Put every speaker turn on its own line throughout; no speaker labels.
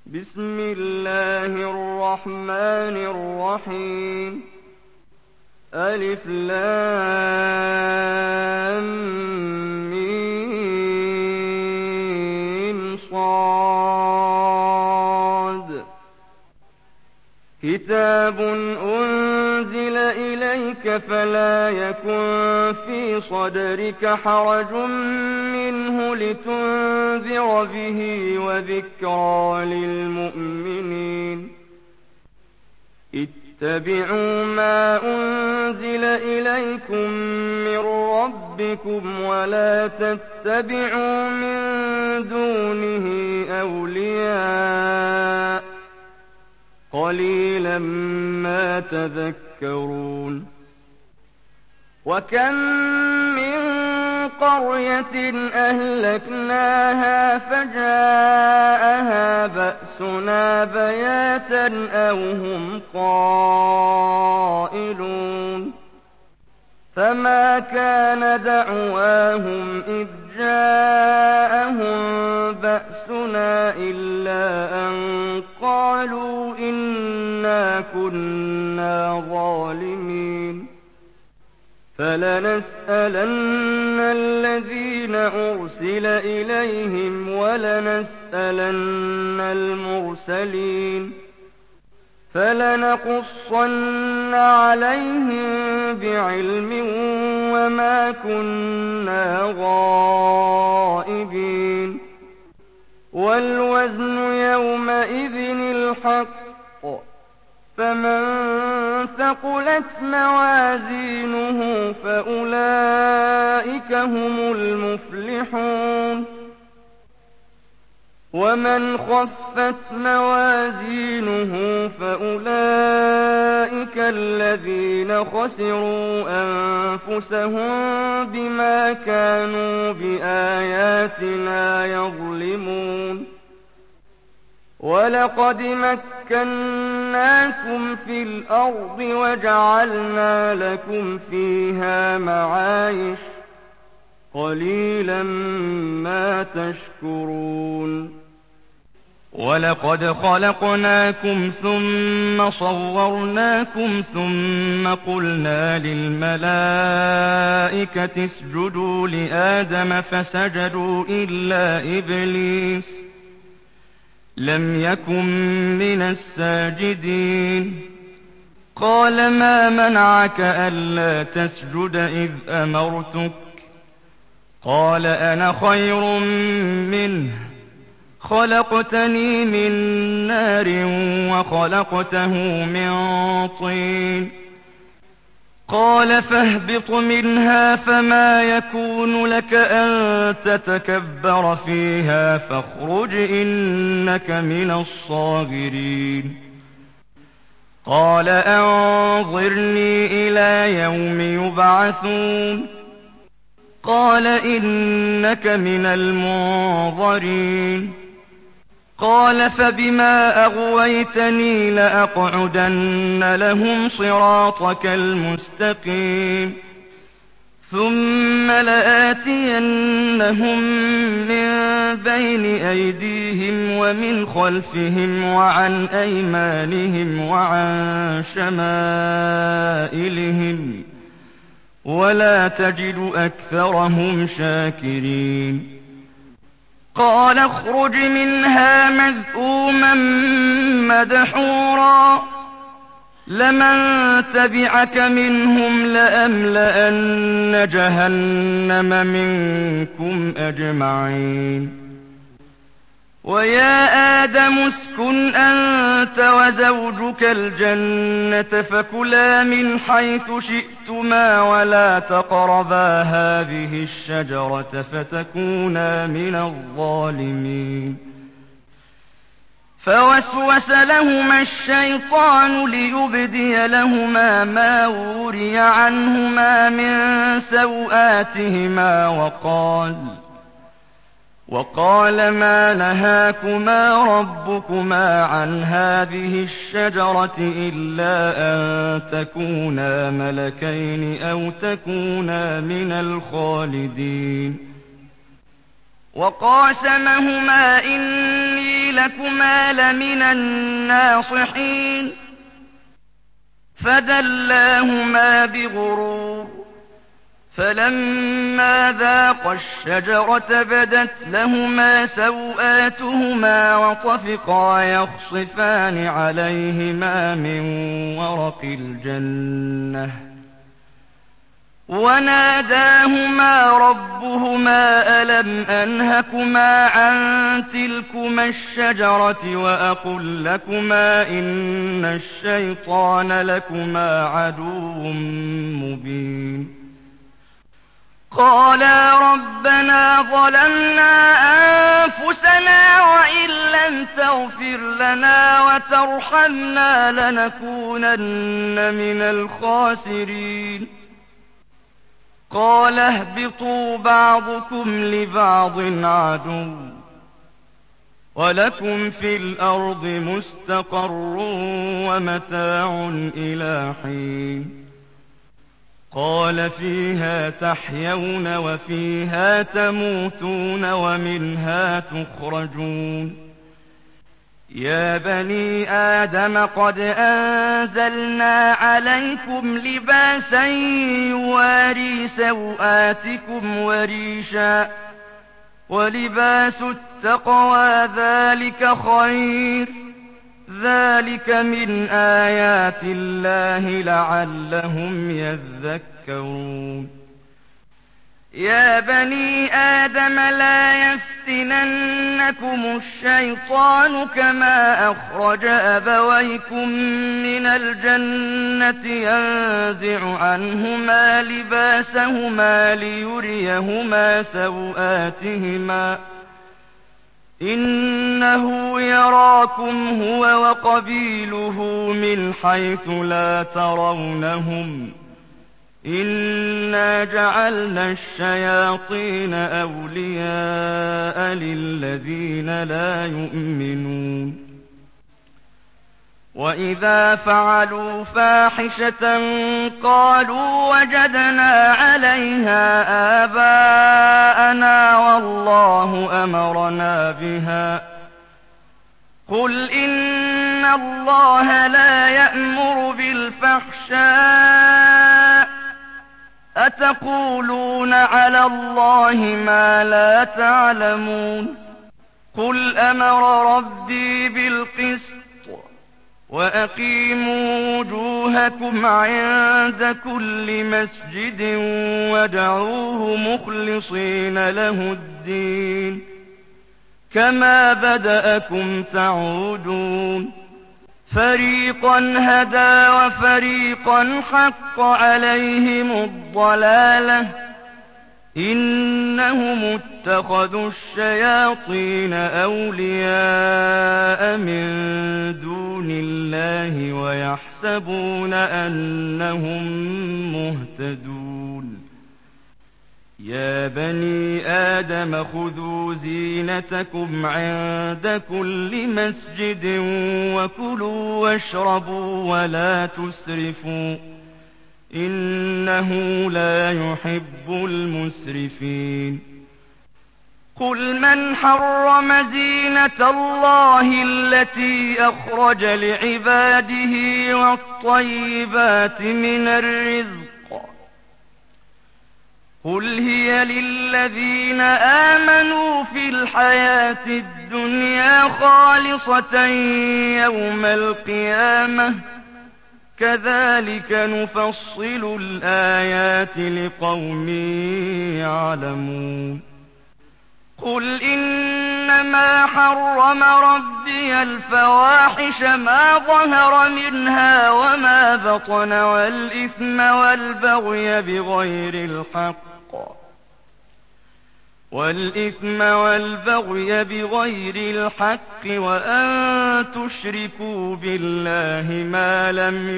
بسم الله الرحمن الرحيم. ألف لام ميم صاد. كتاب أنزل إليك فلا يكن في صدرك حرج منه لتنذر به وذكرى للمؤمنين. اتبعوا ما أنزل إليكم من ربكم ولا تتبعوا من دونه أولياء قليلا ما تذكرون. وكم من قرية أهلكناها فجاءها بأسنا بياتا أو هم قائلون. فما كان دعواهم إذ جاءهم بأسنا إلا أن قالوا إنا كنا ظالمين. فلنسألن الذين أرسل إليهم ولنسألن المرسلين. فلنقصن عليهم بعلم وما كنا غائبين. والوزن يومئذ الحق. فمن ثقلت موازينه فأولئك هم المفلحون. ومن خفت موازينه فأولئك الذين خسروا أنفسهم بما كانوا بآياتنا يظلمون. ولقد مكناكم في الأرض وجعلنا لكم فيها معايش قليلا ما تشكرون. ولقد خلقناكم ثم صورناكم ثم قلنا للملائكة اسجدوا لآدم فسجدوا إلا إبليس لم يكن من الساجدين. قال ما منعك ألا تسجد إذ أمرتك؟ قال أنا خير منه خلقتني من نار وخلقته من طين. قال فاهبط منها فما يكون لك أن تتكبر فيها فاخرج إنك من الصاغرين. قال أنظرني إلى يوم يبعثون. قال إنك من المنظرين. قال فبما أغويتني لأقعدن لهم صراطك المستقيم ثم لآتينهم من بين أيديهم ومن خلفهم وعن أيمانهم وعن شمائلهم ولا تجد أكثرهم شاكرين. قال اخرج منها مذءوما مدحورا لمن تبعك منهم لأملأن جهنم منكم أجمعين. ويا آدم اسكن أنت وزوجك الجنة فكلا من حيث شئتما ولا تقربا هذه الشجرة فتكونا من الظالمين. فوسوس لهما الشيطان ليبدي لهما ما وري عنهما من سوآتهما وقال ما نهاكما ربكما عن هذه الشجرة إلا أن تكونا ملكين أو تكونا من الخالدين. وقاسمهما إني لكما لمن الناصحين فدلاهما بغرور فلما ذاقا الشجرة بدت لهما سوآتهما وطفقا يخصفان عليهما من ورق الجنة وناداهما ربهما ألم أنهكما عن تلكما الشجرة وأقل لكما إن الشيطان لكما عدو مبين قالا ربنا ظلمنا أنفسنا وإن لم تغفر لنا وترحمنا لنكونن من الخاسرين قال اهبطوا بعضكم لبعض عدو ولكم في الأرض مستقر ومتاع إلى حين قال فيها تحيون وفيها تموتون ومنها تخرجون يا بني آدم قد أنزلنا عليكم لباسا يواري سوآتكم وريشا ولباس التقوى ذلك خير ذلك من آيات الله لعلهم يذكرون يا بني آدم لا يفتننكم الشيطان كما أخرج أبويكم من الجنة ينزع عنهما لباسهما ليريهما سوآتهما إنه يراكم هو وقبيله من حيث لا ترونهم إنا جعلنا الشياطين أولياء للذين لا يؤمنون وإذا فعلوا فاحشة قالوا وجدنا عليها آباءنا والله أمرنا بها قل إن الله لا يأمر بالفحشاء أتقولون على الله ما لا تعلمون قل أمر ربي بالقسط وأقيموا وجوهكم عند كل مسجد وادعوه مخلصين له الدين كما بدأكم تعودون فريقا هدى وفريقا حق عليهم الضلالة إنهم اتخذوا الشياطين أولياء من دون الله ويحسبون أنهم مهتدون يا بني آدم خذوا زينتكم عند كل مسجد وكلوا واشربوا ولا تسرفوا إنه لا يحب المسرفين قل من حرم زينة الله التي أخرج لعباده والطيبات من الرزق قل هي للذين آمنوا في الحياة الدنيا خالصة يوم القيامة كذلك نفصل الآيات لقوم يعلمون قل إنما حرم ربي الفواحش ما ظهر منها وما بطن والإثم والبغي بغير الحق وأن تشركوا بالله ما لم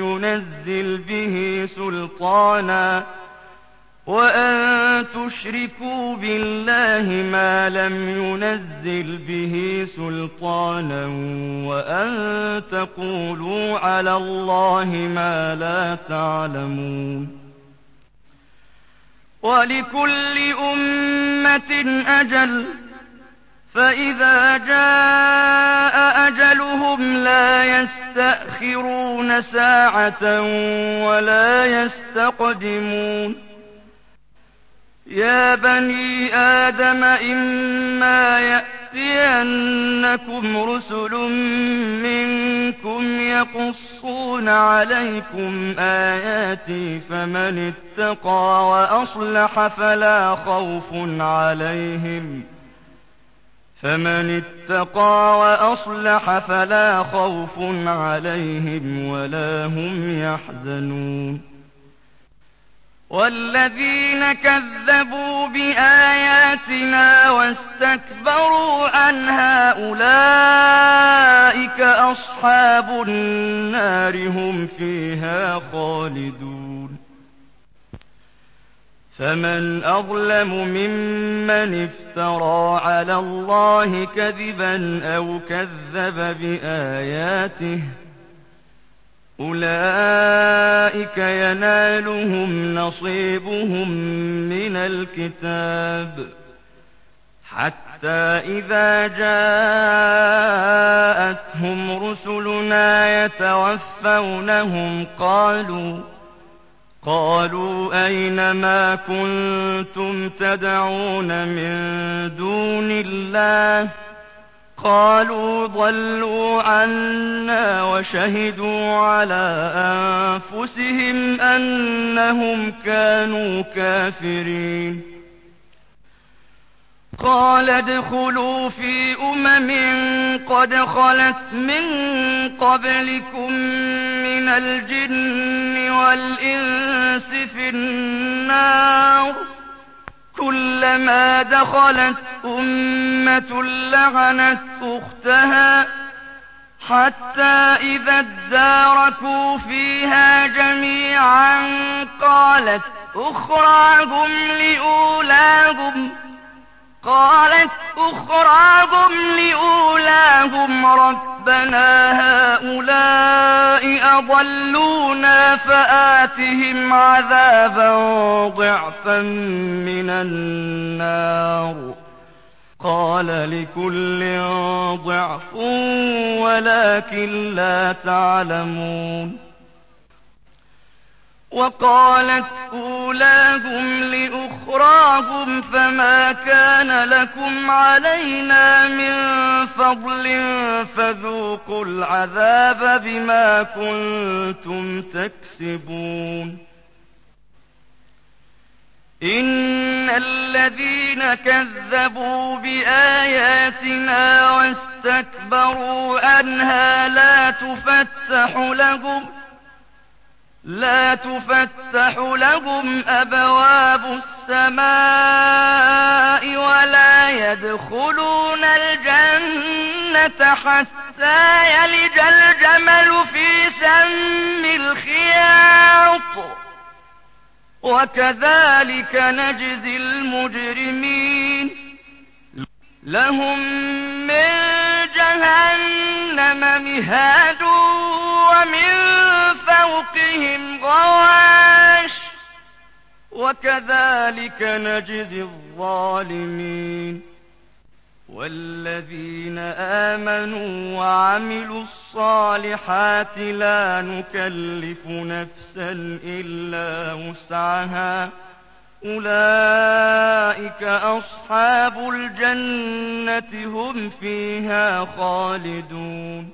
ينزل به سلطانا وأن تقولوا على الله ما لا تعلمون ولكل أمة أجل فإذا جاء أجلهم لا يستأخرون ساعة ولا يستقدمون يا بني آدم إما يأتينكم رسل منكم يقصون عليكم آياتي فمن اتقى وأصلح فلا خوف عليهم ولا هم يحزنون والذين كذبوا بآياتنا واستكبروا عنها أولئك أصحاب النار هم فيها خالدون فمن أظلم ممن افترى على الله كذبا أو كذب بآياته أولئك ينالهم نصيبهم من الكتاب حتى إذا جاءتهم رسلنا يتوفونهم قالوا أين ما كنتم تدعون من دون الله قالوا ضلوا عنا وشهدوا على أنفسهم أنهم كانوا كافرين قال ادخلوا في قد خلت من قبلكم من الجن والإنس في النار كلما دخلت أمة لعنت أختها حتى إذا اداركوا فيها جميعا قالت أخراهم لأولاهم ربنا هؤلاء أضلونا فآتهم عذابا ضعفا من النار قال لكل ضعف ولكن لا تعلمون وقالت أولاهم لأخراهم فما كان لكم علينا من فضل فذوقوا العذاب بما كنتم تكسبون إن الذين كذبوا بآياتنا واستكبروا عنها لا تفتح لهم أبواب السماء ولا يدخلون الجنة حتى يلج الجمل في سم الخياط وكذلك نجزي المجرمين لهم من جهنم مهاد ومن فوقهم غواش وكذلك نجزي الظالمين والذين آمنوا وعملوا الصالحات لا نكلف نفسا إلا وسعها أولئك أصحاب الجنة هم فيها خالدون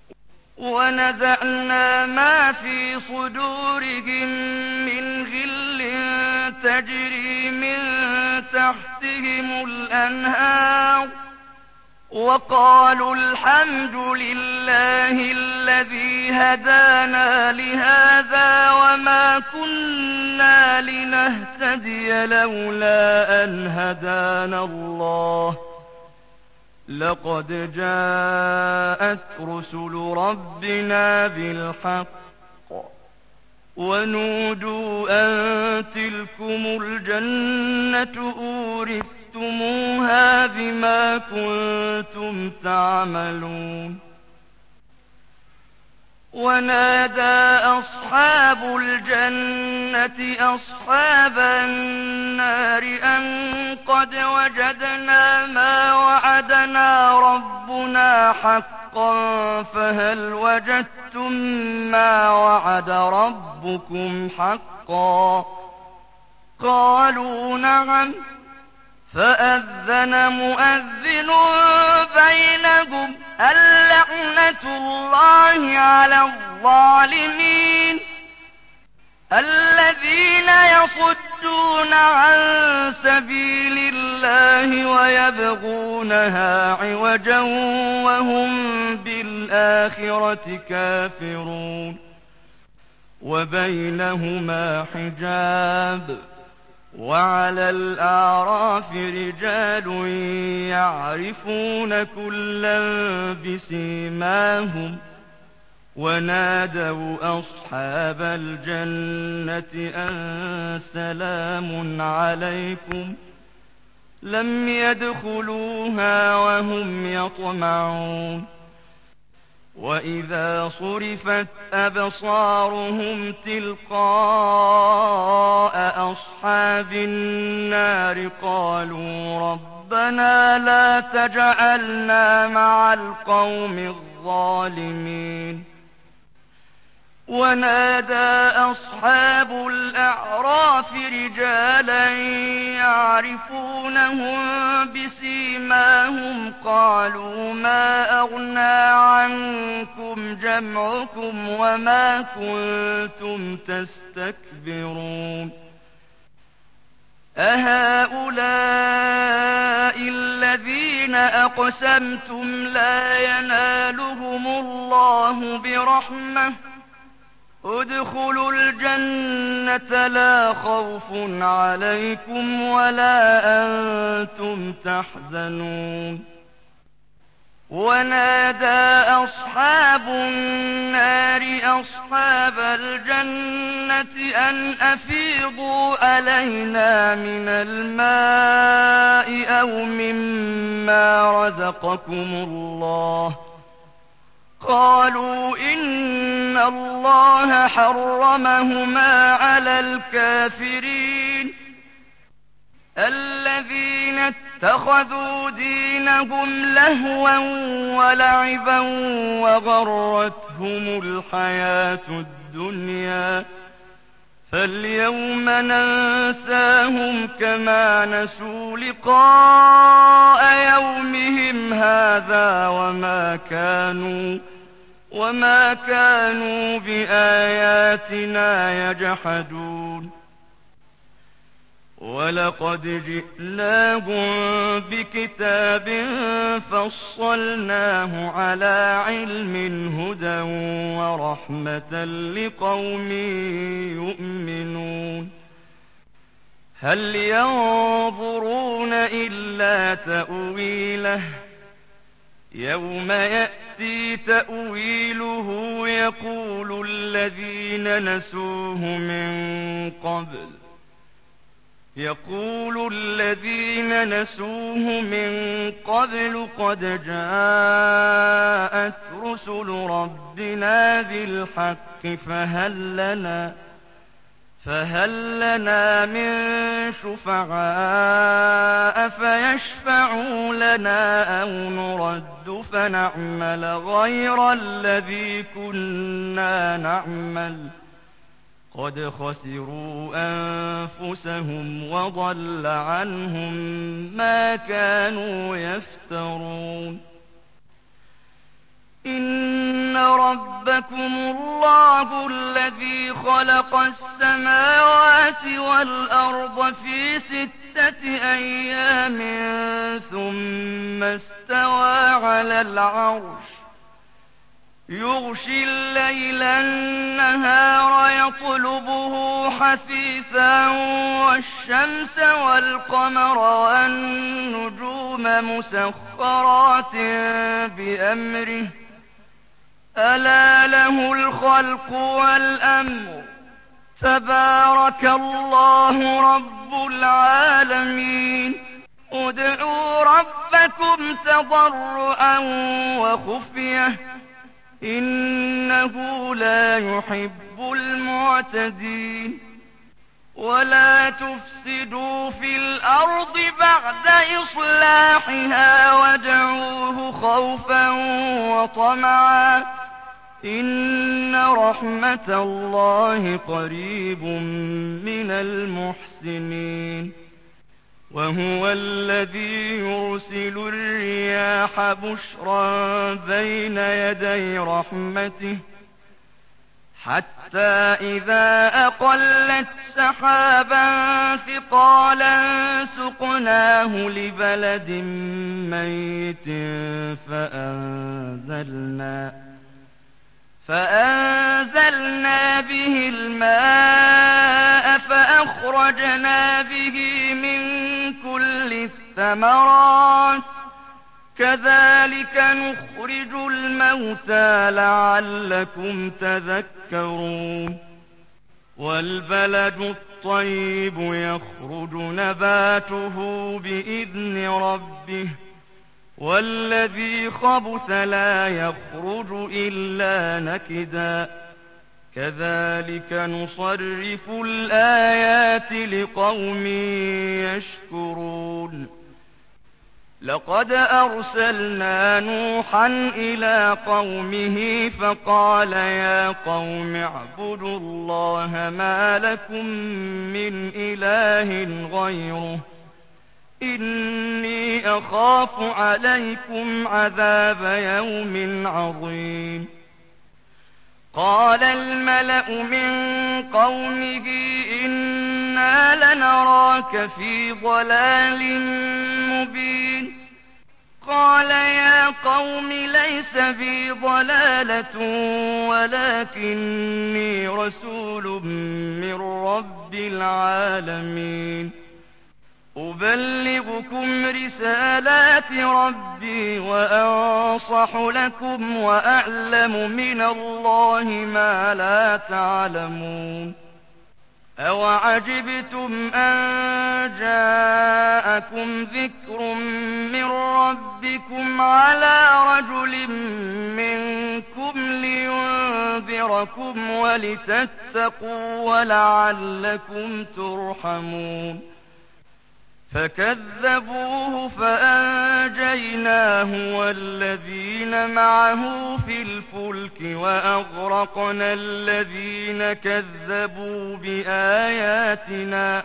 ونزعنا ما في صدورهم من غل تجري من تحتهم الأنهار وقالوا الحمد لله الذي هدانا لهذا وما كنا لنهتدي لولا أن هدانا الله لقد جاءت رسل ربنا بالحق ونودوا أن تلكم الجنة أورثتموها بما كنتم تعملون ونادى أصحاب الجنة أصحاب النار أن قد وجدنا ما وعدنا وعدنا ربنا حقا فهل وجدتم ما وعد ربكم حقا قالوا نعم فأذن مؤذن بينهم اللعنة الله على الظالمين الذين يصدون عن سبيل الله ويبغونها عوجا وهم بالآخرة كافرون وبينهما حجاب وعلى الأعراف رجال يعرفون كلا بسيماهم ونادوا أصحاب الجنة أن سلام عليكم لم يدخلوها وهم يطمعون وإذا صرفت أبصارهم تلقاء أصحاب النار قالوا ربنا لا تجعلنا مع القوم الظالمين ونادى أصحاب الأعراف رجالا يعرفونهم بسيماهم قالوا ما أغنى عنكم جمعكم وما كنتم تستكبرون أهؤلاء الذين أقسمتم لا ينالهم الله برحمة ادخلوا الجنة لا خوف عليكم ولا أنتم تحزنون ونادى أصحاب النار أصحاب الجنة أن أفيضوا علينا من الماء أو مما رزقكم الله قالوا إن الله حرمهما على الكافرين الذين اتخذوا دينهم لهوا ولعبا وغرتهم الحياة الدنيا فاليوم ننساهم كما نسوا لقاء يومهم هذا وما كانوا بآياتنا يجحدون ولقد جئناهم بكتاب فصلناه على علم هدى ورحمة لقوم يؤمنون هل ينظرون إلا تأويله يوم يأتي تأويله يقول الذين نسوه من قبل قد جاءت رسل ربنا بالحق فهل لنا من شفعاء فيشفعوا لنا أو نرد فنعمل غير الذي كنا نعمل قد خسروا أنفسهم وضل عنهم ما كانوا يفترون إن ربكم الله الذي خلق السماوات والأرض في 6 أيام ثم استوى على العرش يغشي الليل النهار يطلبه حثيثا والشمس والقمر والنجوم مسخرات بأمره ألا له الخلق والأمر تبارك الله رب العالمين ادعوا ربكم تضرعا وخفية إنه لا يحب المعتدين ولا تفسدوا في الأرض بعد إصلاحها وادعوه خوفا وطمعا إن رحمة الله قريب من المحسنين وهو الذي يرسل الرياح بشرا بين يدي رحمته حتى إذا أقلت سحابا ثقالا سقناه لبلد ميت فأنزلنا به الماء فأخرجنا به من كل الثمرات كذلك نخرج الموتى لعلكم تذكرون والبلد الطيب يخرج نباته بإذن ربه والذي خبث لا يخرج إلا نكدا كذلك نصرف الآيات لقوم يشكرون لقد أرسلنا نوحا إلى قومه فقال يا قوم اعبدوا الله ما لكم من إله غيره إني أخاف عليكم عذاب يوم عظيم قال الملأ من قومه إنا لنراك في ضلال مبين قال يا قوم ليس بي ضلالة ولكني رسول من رب العالمين أبلغكم رسالات ربي وأنصح لكم وأعلم من الله ما لا تعلمون أوعجبتم أن جاءكم ذكر من ربكم على رجل منكم لينذركم ولتتقوا ولعلكم ترحمون فكذبوه فأنجيناه والذين معه في الفلك وأغرقنا الذين كذبوا بآياتنا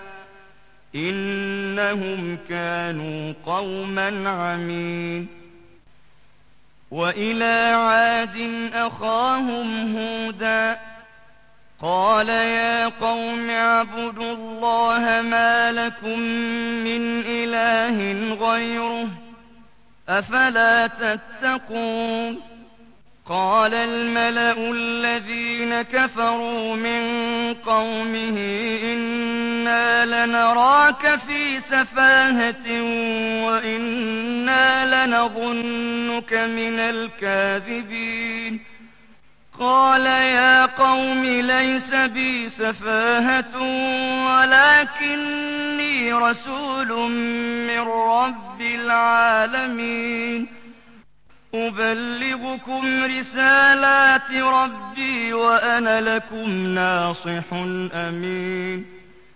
إنهم كانوا قوما عمين وإلى عاد أخاهم هودا قال يا قوم اعبدوا الله ما لكم من إله غيره أفلا تتقون قال الملأ الذين كفروا من قومه إنا لنراك في سفاهة وإنا لنظنك من الكاذبين قال يا قوم ليس بي سفاهة ولكني رسول من رب العالمين أبلغكم رسالات ربي وأنا لكم ناصح أمين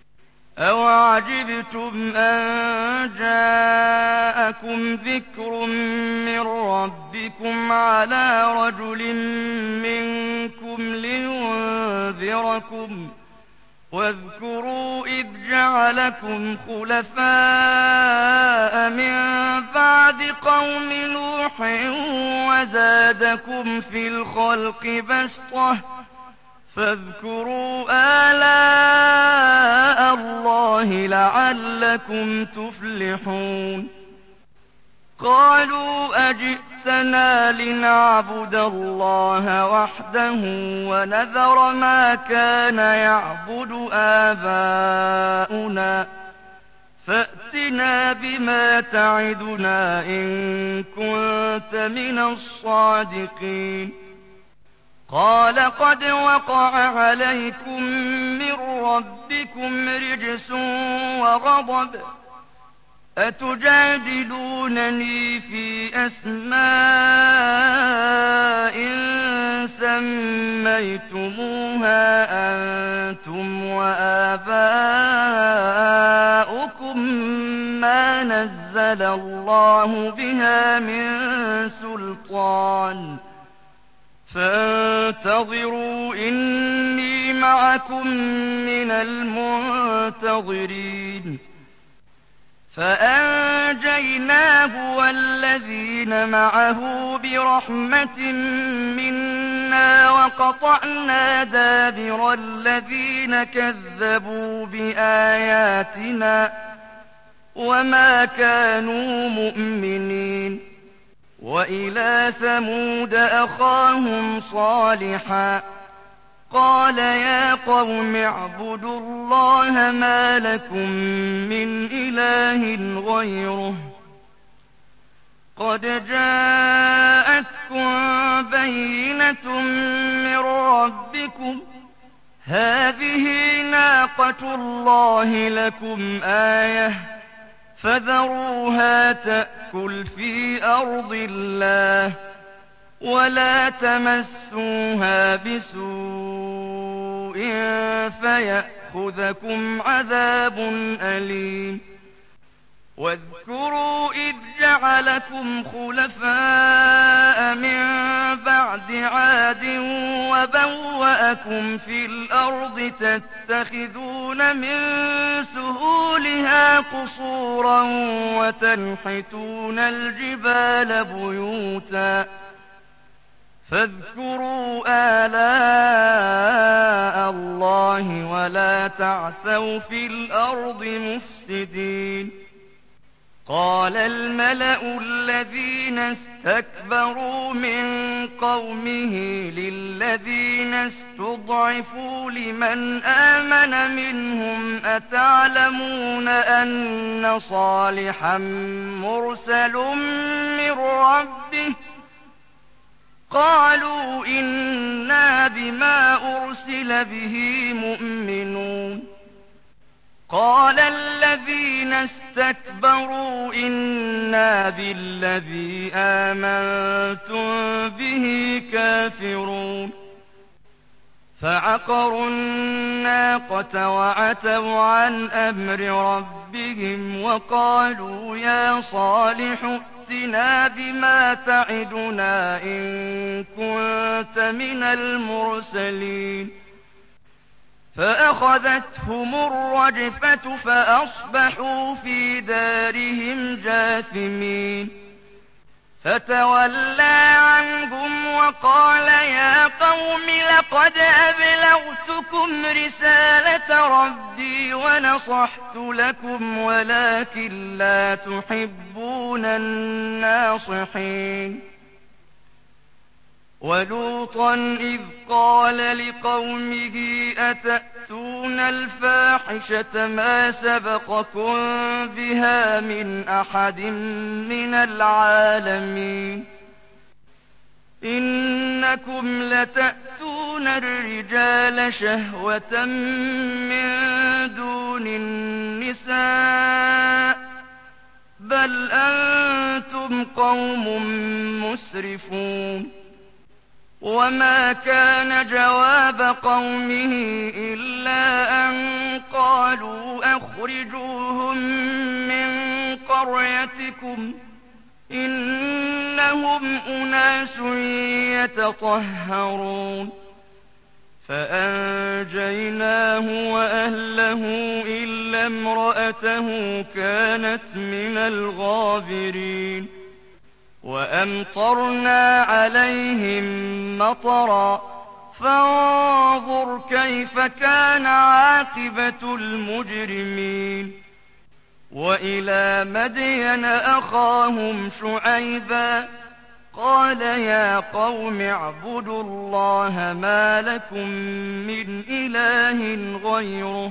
أوعجبتم أن جاءكم ذكر من ربكم على رجل منكم لينذركم واذكروا إذ جعلكم خلفاء من بعد قوم نوح وزادكم في الخلق بسطة فاذكروا آلاء الله لعلكم تفلحون قالوا أجئتنا لنعبد الله وحده ونذر ما كان يعبد آباؤنا فأتنا بما تعدنا إن كنت من الصادقين قال قد وقع عليكم من ربكم رجس وغضب أتجادلونني في أسماء سميتموها أنتم وآباؤكم ما نزل الله بها من سلطان فانتظروا إني معكم من المنتظرين فأنجيناه والذين معه برحمة منا وقطعنا دابر الذين كذبوا بآياتنا وما كانوا مؤمنين وإلى ثمود أخاهم صالحا قال يا قوم اعبدوا الله ما لكم من إله غيره قد جاءتكم بينة من ربكم هذه ناقة الله لكم آية فذروها تأكل في أرض الله ولا تمسوها بسوء فيأخذكم عذاب أليم واذكروا إذ جعلكم خلفاء من بعد عاد وبوأكم في الأرض تتخذون من سهولها قصورا وتنحتون الجبال بيوتا فاذكروا آلاء الله ولا تعثوا في الأرض مفسدين قال الملأ الذين استكبروا من قومه للذين استضعفوا لمن آمن منهم أتعلمون أن صالحا مرسل من ربه قالوا إنا بما أرسل به مؤمنون قال الذين استكبروا إنا بالذي آمنتم به كافرون فعقروا الناقة وعتوا عن أمر ربهم وقالوا يا صالح ائتنا بما تعدنا إن كنت من المرسلين فأخذتهم الرجفة فأصبحوا في دارهم جاثمين فتولى عنهم وقال يا قوم لقد أبلغتكم رسالة ربي ونصحت لكم ولكن لا تحبون الناصحين ولوطا إذ قال لقومه أتأتون الفاحشة ما سبقكم بها من أحد من العالمين إنكم لتأتون الرجال شهوة من دون النساء بل أنتم قوم مسرفون وما كان جواب قومه إلا أن قالوا أخرجوهم من قريتكم إنهم أناس يتطهرون فأنجيناه وأهله إلا امرأته كانت من الغابرين وأمطرنا عليهم مطرا فانظر كيف كان عاقبة المجرمين وإلى مدين أخاهم شعيبا قال يا قوم اعبدوا الله ما لكم من إله غيره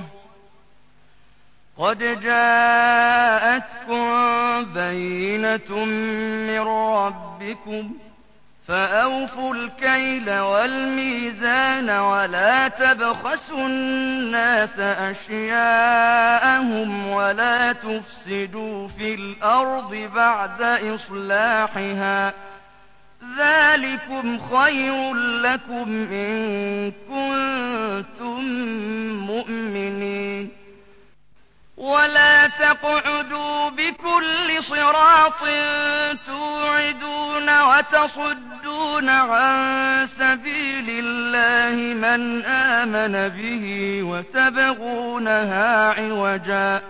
قد جاءتكم بينة من ربكم فأوفوا الكيل والميزان ولا تبخسوا الناس أشياءهم ولا تفسدوا في الأرض بعد إصلاحها ذلكم خير لكم إن كنتم مؤمنين. ولا تقعدوا بكل صراط توعدون وتصدون عن سبيل الله من آمن به وتبغونها عوجا.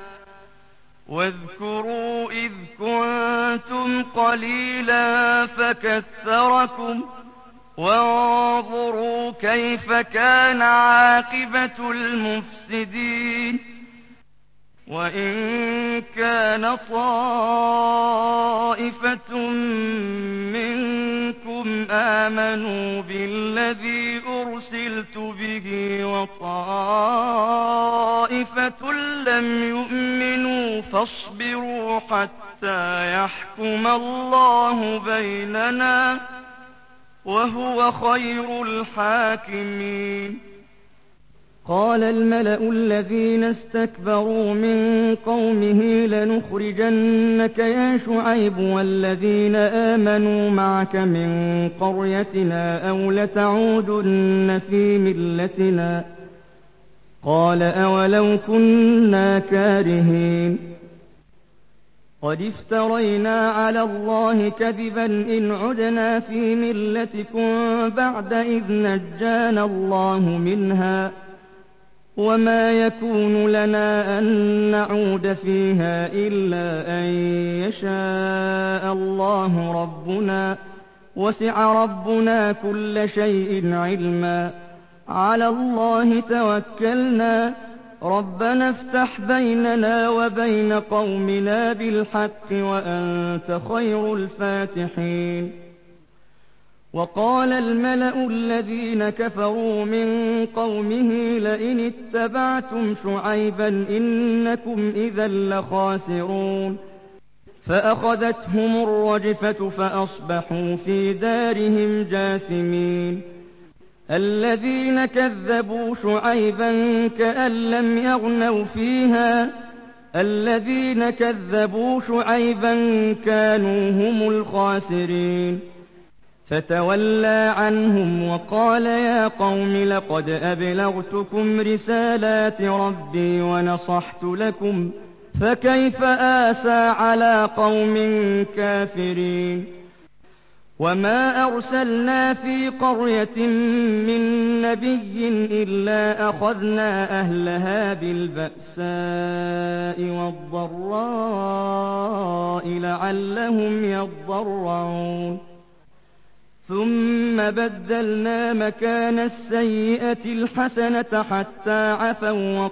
واذكروا إذ كنتم قليلا فكثركم وانظروا كيف كان عاقبة المفسدين. وإن كان طائفة منكم آمنوا بالذي أرسلت به وطائفة لم يؤمنوا فاصبروا حتى يحكم الله بيننا وهو خير الحاكمين.
قال الملأ الذين استكبروا من قومه لنخرجنك يا شعيب والذين آمنوا معك من قريتنا أو لتعودن في ملتنا. قال أولو كنا كارهين. قد افترينا على الله كذبا إن عدنا في ملتكم بعد إذ نجانا الله منها وما يكون لنا أن نعود فيها إلا أن يشاء الله ربنا وسع ربنا كل شيء علما. على الله توكلنا ربنا افتح بيننا وبين قومنا بالحق وأنت خير الفاتحين. وقال الملأ الذين كفروا من قومه لئن اتبعتم شعيبا إنكم إذا لخاسرون. فأخذتهم الرجفة فأصبحوا في دارهم جاثمين. الذين كذبوا شعيبا كأن لم يغنوا فيها الذين كذبوا شعيبا كانوا هم الخاسرين. فتولى عنهم وقال يا قوم لقد أبلغتكم رسالات ربي ونصحت لكم فكيف آسى على قوم كافرين. وما أرسلنا في قرية من نبي إلا أخذنا أهلها بالبأساء والضراء لعلهم يضرعون. ثم بدلنا مكان السيئة الحسنة حتى عفوا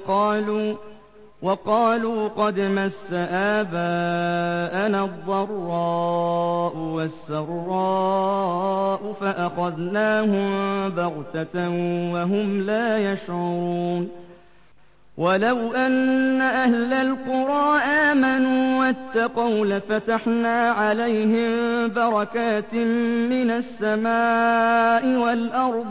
وقالوا قد مس آباءنا الضراء والسراء فأخذناهم بغتة وهم لا يشعرون. ولو أن أهل القرى آمنوا واتقوا لفتحنا عليهم بركات من السماء والأرض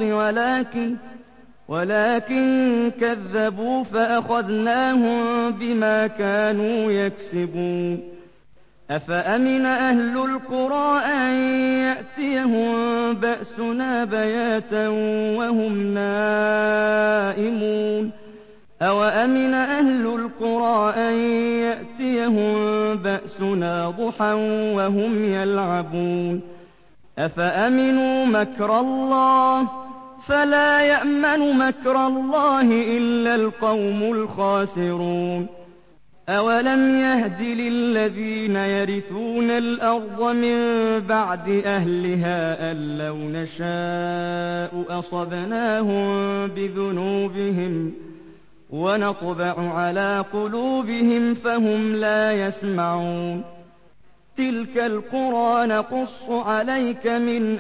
ولكن كذبوا فأخذناهم بما كانوا يكسبون. أفأمن أهل القرى أن يأتيهم بأسنا بياتا وهم نائمون أوأمن أهل القرى أن يأتيهم بأسنا ضحى وهم يلعبون. أفأمنوا مكر الله فلا يأمن مكر الله إلا القوم الخاسرون. أولم يهد للذين يرثون الأرض من بعد أهلها أن لو نشاء أصبناهم بذنوبهم ونطبع على قلوبهم فهم لا يسمعون. تلك القرى نقص عليك من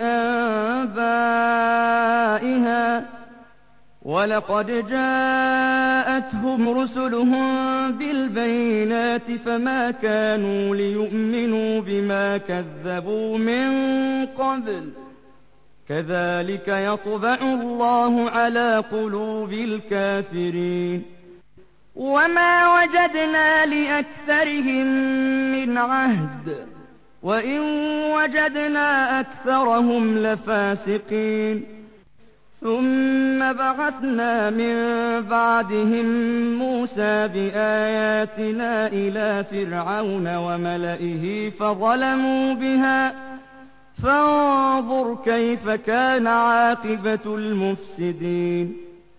أنبائها ولقد جاءتهم رسلهم بالبينات فما كانوا ليؤمنوا بما كذبوا من قبل كذلك يطبع الله على قلوب الكافرين. وما وجدنا لأكثرهم من عهد وإن وجدنا أكثرهم لفاسقين ثم بعثنا من بعدهم موسى بآياتنا إلى فرعون وملئه فظلموا بها فانظر كيف كان عاقبة المفسدين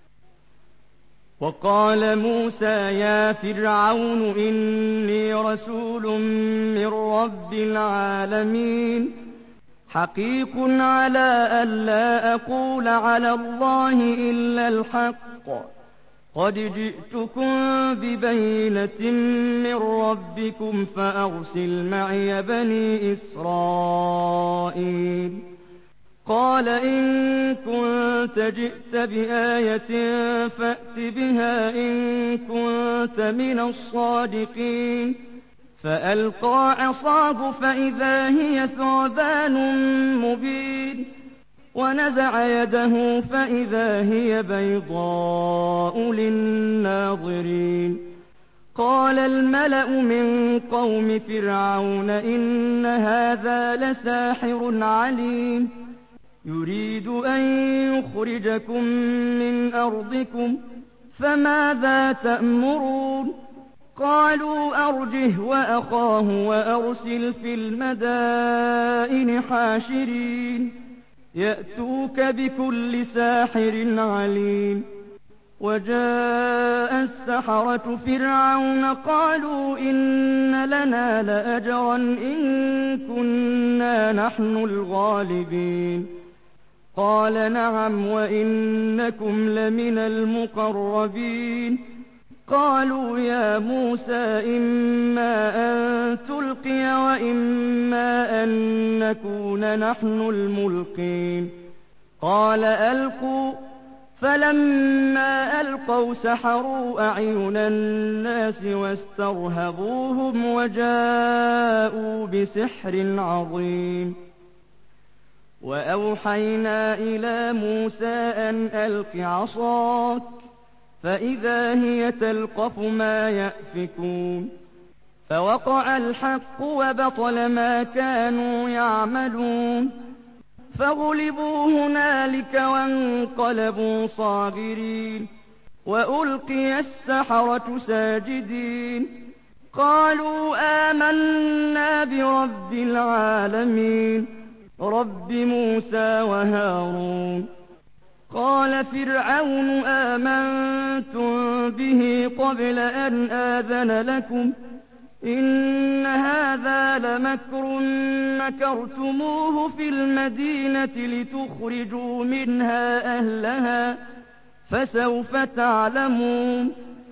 وقال موسى يا فرعون إني رسول من رب العالمين حقيق على ألا أقول على الله إلا الحق قد جئتكم ببينة من ربكم فأرسل معي بني إسرائيل قال إن كنت جئت بآية فأت بها إن كنت من الصادقين فألقى عصاه فإذا هي ثعبان مبين ونزع يده فإذا هي بيضاء للناظرين قال الملأ من قوم فرعون إن هذا لساحر عليم يريد أن يخرجكم من أرضكم فماذا تأمرون قالوا أرجه وأخاه وأرسل في المدائن حاشرين يأتوك بكل ساحر عليم وجاء السحرة فرعون قالوا إن لنا لأجرا إن كنا نحن الغالبين قال نعم وإنكم لمن المقربين قالوا يا موسى إما أن تلقي وإما أن نكون نحن الملقين قال ألقوا فلما ألقوا سحروا أعين الناس واسترهبوهم وجاءوا بسحر عظيم وأوحينا إلى موسى أن ألق عصاك فإذا هي تلقف ما يأفكون فوقع الحق وبطل ما كانوا يعملون فغلبوا هنالك وانقلبوا صاغرين وألقي السحرة ساجدين قالوا آمنا برب العالمين رب موسى وهارون قال فرعون آمنتم به قبل أن آذن لكم إن هذا لمكر مكرتموه في المدينة لتخرجوا منها أهلها فسوف تعلمون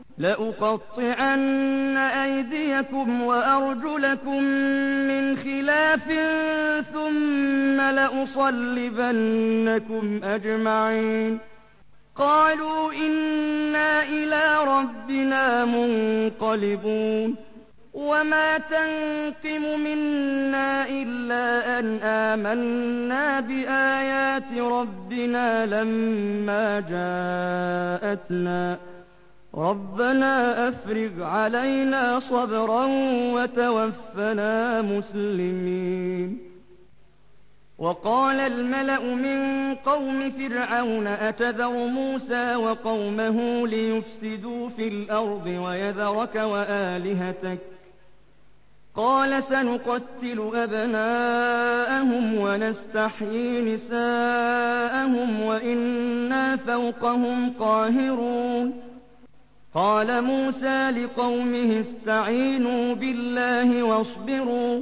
لأقطعن أيديكم وأرجلكم من خلاف ثم لأصلبنكم أجمعين قالوا إنا إلى ربنا منقلبون وما تنقم منا إلا أن آمنا بآيات ربنا لما جاءتنا ربنا أفرغ علينا صبرا وتوفنا مسلمين وقال الملأ من قوم فرعون أتذر موسى وقومه ليفسدوا في الأرض ويذرك وآلهتك قال سنقتل أبناءهم ونستحيي نساءهم وإنا فوقهم قاهرون قال موسى لقومه استعينوا بالله واصبروا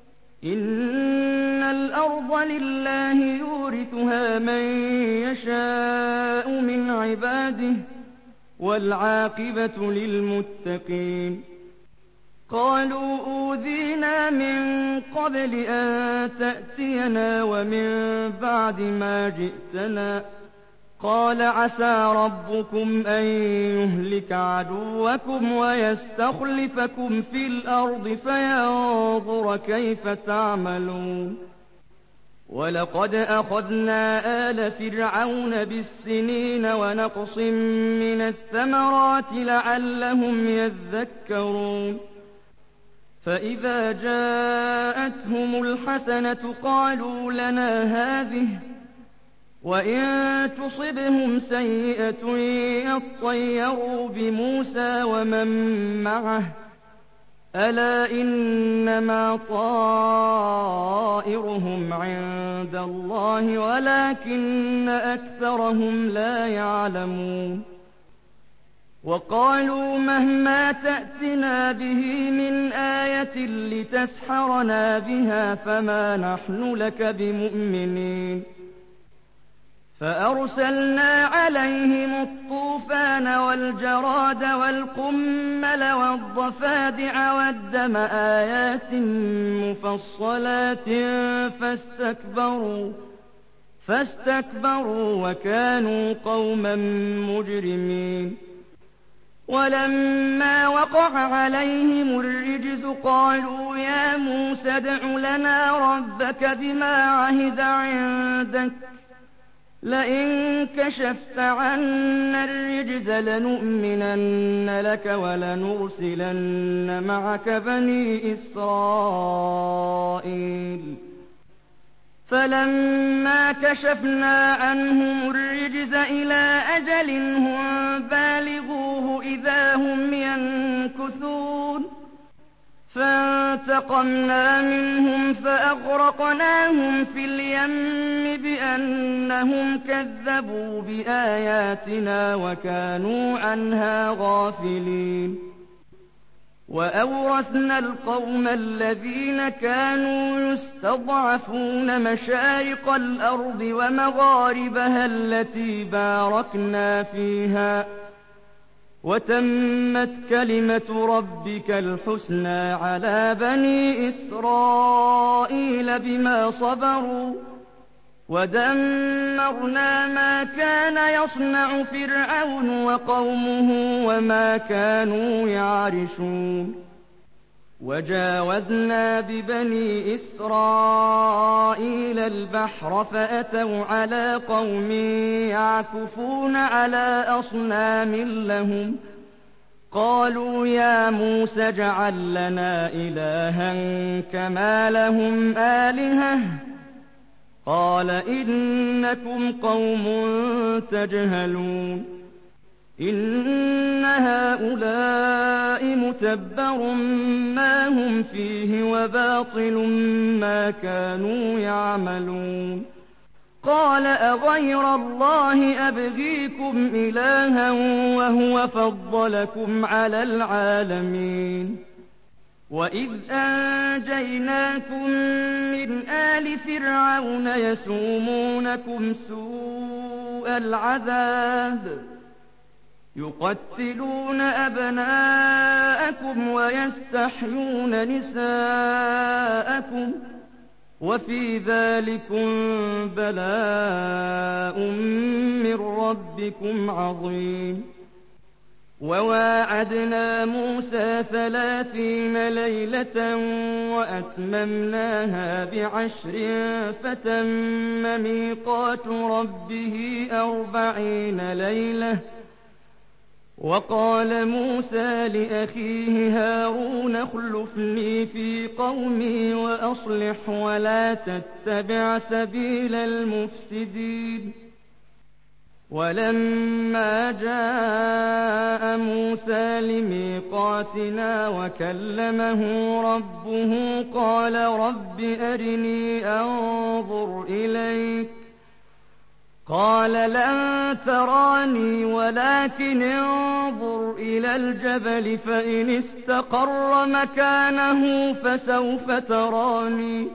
إن الأرض لله يورثها من يشاء من عباده والعاقبة للمتقين قالوا أوذينا من قبل أن تأتينا ومن بعد ما جئتنا قال عسى ربكم أن يهلك عدوكم ويستخلفكم في الأرض فينظر كيف تعملون ولقد أخذنا آل فرعون بالسنين ونقص من الثمرات لعلهم يذكرون فإذا جاءتهم الحسنة قالوا لنا هذه، وإن تصبهم سيئة يطيروا بموسى ومن معه، ألا إنما طائرهم عند الله ولكن أكثرهم لا يعلمون. وقالوا مهما تأتنا به من آية لتسحرنا بها فما نحن لك بمؤمنين. فأرسلنا عليهم الطوفان والجراد والقمل والضفادع والدم آيات مفصلات فاستكبروا وكانوا قوما مجرمين. ولما وقع عليهم الرجز قالوا يا موسى ادع لنا ربك بما عهد عندك لئن كشفت عنا الرجز لنؤمنن لك ولنرسلن معك بني إسرائيل. فلما كشفنا عنهم الرجز إلى أجل هم بالغوه إذا هم ينكثون فانتقمنا منهم فأغرقناهم في اليم بأنهم كذبوا بآياتنا وكانوا عنها غافلين. وأورثنا القوم الذين كانوا يستضعفون مشارق الأرض ومغاربها التي باركنا فيها، وتمت كلمة ربك الحسنى على بني إسرائيل بما صبروا، ودمرنا ما كان يصنع فرعون وقومه وما كانوا يعرشون. وجاوزنا ببني إسرائيل البحر فأتوا على قوم يعكفون على أصنام لهم قالوا يا موسى اجعل لنا إلها كما لهم آلهة قال إنكم قوم تجهلون. إن هؤلاء متبر ما هم فيه وباطل ما كانوا يعملون. قال أغير الله أبغيكم إلها وهو فضلكم على العالمين. وإذ أنجيناكم من آل فرعون يسومونكم سوء العذاب يقتلون أبناءكم ويستحيون نساءكم وفي ذلكم بلاء من ربكم عظيم. وواعدنا موسى 30 ليلة وأتممناها ب10 فتم ميقات ربه 40 ليلة. وقال موسى لأخيه هارون اخلفني في قومي وأصلح ولا تتبع سبيل المفسدين. ولما جاء موسى لميقاتنا وكلمه ربه قال رب أرني أنظر إليك قال لن تراني ولكن انظر إلى الجبل فإن استقر مكانه فسوف تراني.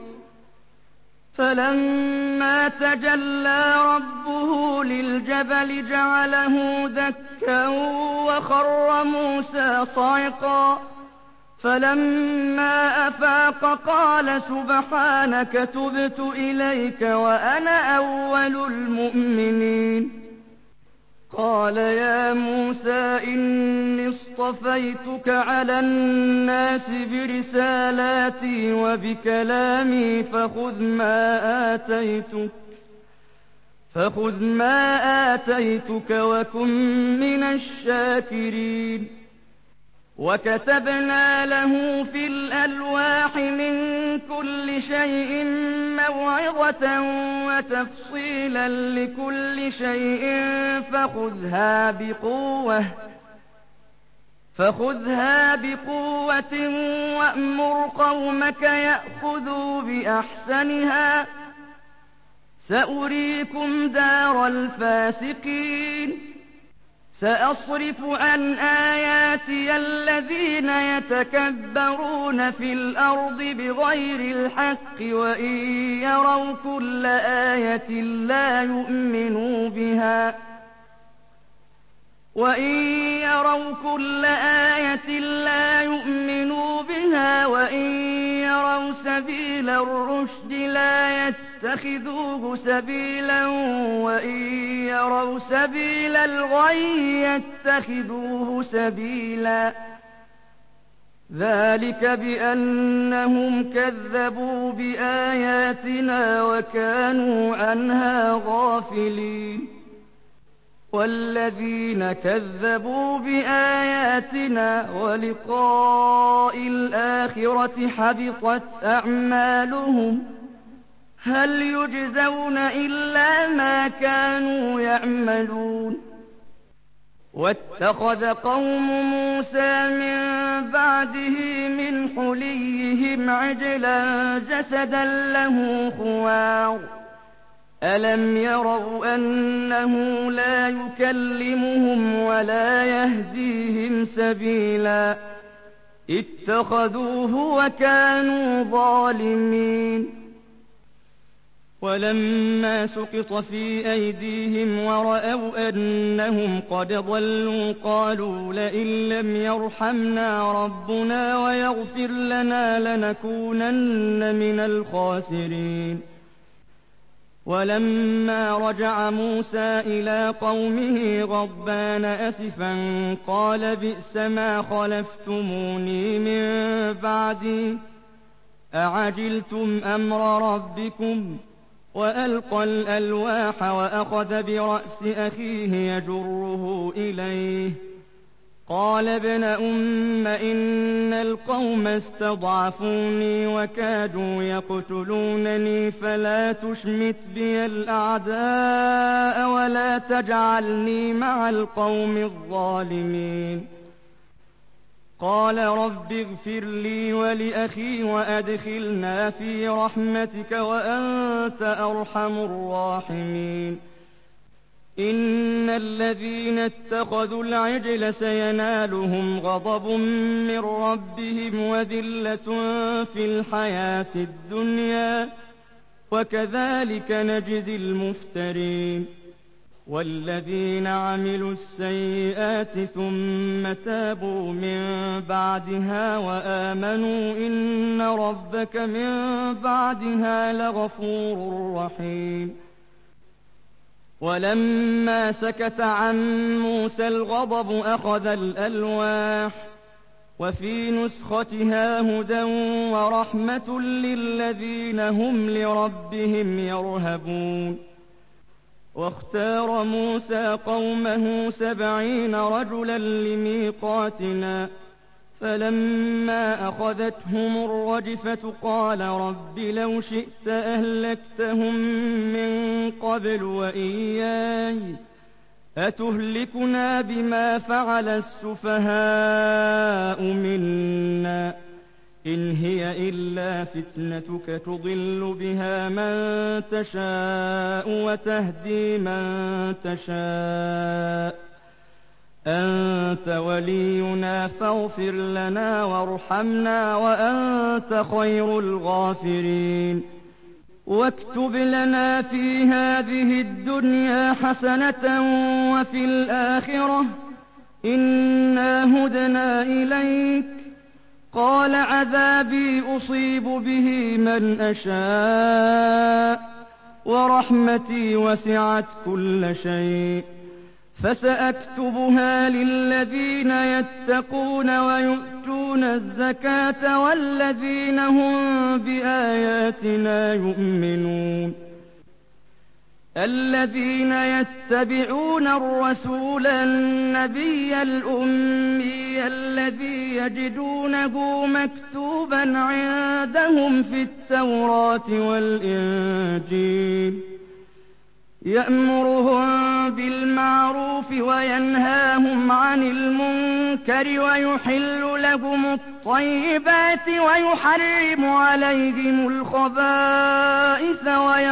فلما تجلى ربه للجبل جعله دكا وخر موسى صعقا. فلما أفاق قال سبحانك تبت إليك وأنا أول المؤمنين. قال يا موسى إني اصطفيتك على الناس برسالاتي وبكلامي فخذ ما آتيتك وكن من الشاكرين. وكتبنا له في الألواح من كل شيء موعظة وتفصيلا لكل شيء فخذها بقوة وأمر قومك يأخذوا بأحسنها سأريكم دار الفاسقين سأصرف عن آياتي الذين يتكبرون في الأرض بغير الحق وإن يروا كل آية لا يؤمنوا بها وإن يروا سبيل الرشد لا يتخذوه سبيلا وإن يروا سبيل الغي يتخذوه سبيلا ذلك بأنهم كذبوا بآياتنا وكانوا عنها غافلين والذين كذبوا بآياتنا ولقاء الآخرة حبطت أعمالهم هل يجزون إلا ما كانوا يعملون واتخذ قوم موسى من بعده من حليهم عجلا جسدا له خوار ألم يروا أنه لا يكلمهم ولا يهديهم سبيلا اتخذوه وكانوا ظالمين ولما سقط في أيديهم ورأوا أنهم قد ضلوا قالوا لئن لم يرحمنا ربنا ويغفر لنا لنكونن من الخاسرين ولما رجع موسى إلى قومه غضبان أسفا قال بئس ما خلفتموني من بعدي أعجلتم أمر ربكم وألقى الألواح وأخذ برأس أخيه يجره إليه قال ابن أم إن القوم استضعفوني وكادوا يقتلونني فلا تشمت بي الأعداء ولا تجعلني مع القوم الظالمين قال رب اغفر لي ولأخي وأدخلنا في رحمتك وأنت أرحم الراحمين إن الذين اتخذوا العجل سينالهم غضب من ربهم وذلة في الحياة الدنيا وكذلك نجزي المفترين والذين عملوا السيئات ثم تابوا من بعدها وآمنوا إن ربك من بعدها لغفور رحيم ولما سكت عن موسى الغضب أخذ الألواح وفي نسختها هدى ورحمة للذين هم لربهم يرهبون واختار موسى قومه 70 رجلا لميقاتنا فلما أخذتهم الرجفة قال رب لو شئت أهلكتهم من قبل وإياي أتهلكنا بما فعل السفهاء منا إن هي إلا فتنتك تضل بها من تشاء وتهدي من تشاء أنت ولينا فاغفر لنا وارحمنا وأنت خير الغافرين واكتب لنا في هذه الدنيا حسنة وفي الآخرة إنا هدنا إليك قال عذابي أصيب به من أشاء ورحمتي وسعت كل شيء فسأكتبها للذين يتقون ويؤتون الزكاة والذين هم بآياتنا يؤمنون الذين يتبعون الرسول النبي الأمي الذي يجدونه مكتوبا عندهم في التوراة والإنجيل يأمرهم بالمعروف وينهاهم عن المنكر ويحل لهم الطيبات ويحرم عليهم الخبائث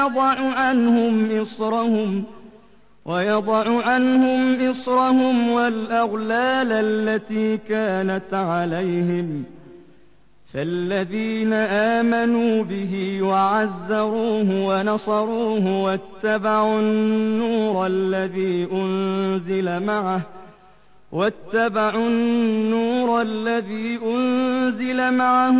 ويضع عنهم إصرهم والأغلال التي كانت عليهم فالذين آمنوا به وعزروه ونصروه واتبعوا النور الذي أنزل معه